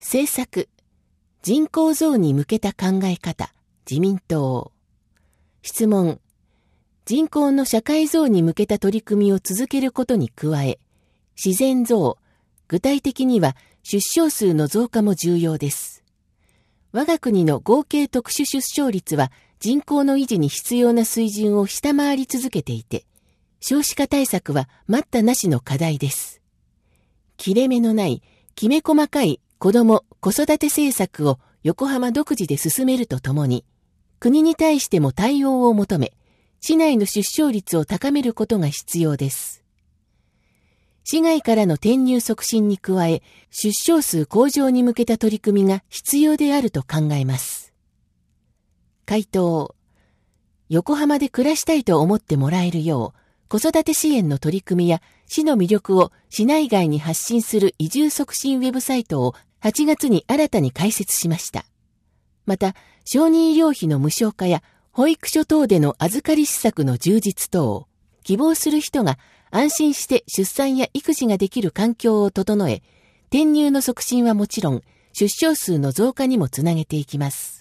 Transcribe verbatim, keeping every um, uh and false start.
政策、人口増に向けた考え方、自民党。質問、人口の社会増に向けた取り組みを続けることに加え、自然増、具体的には出生数の増加も重要です。我が国の合計特殊出生率は人口の維持に必要な水準を下回り続けていて、少子化対策は待ったなしの課題です。切れ目のないきめ細かい子ども・子育て政策を横浜独自で進めるとともに、国に対しても対応を求め、市内の出生率を高めることが必要です。市外からの転入促進に加え、出生数向上に向けた取り組みが必要であると考えます。回答。横浜で暮らしたいと思ってもらえるよう、子育て支援の取り組みや市の魅力を市内外に発信する移住促進ウェブサイトをはちがつに新たに開設しました。また、小児医療費の無償化や保育所等での預かり施策の充実等、希望する人が安心して出産や育児ができる環境を整え、転入の促進はもちろん、出生数の増加にもつなげていきます。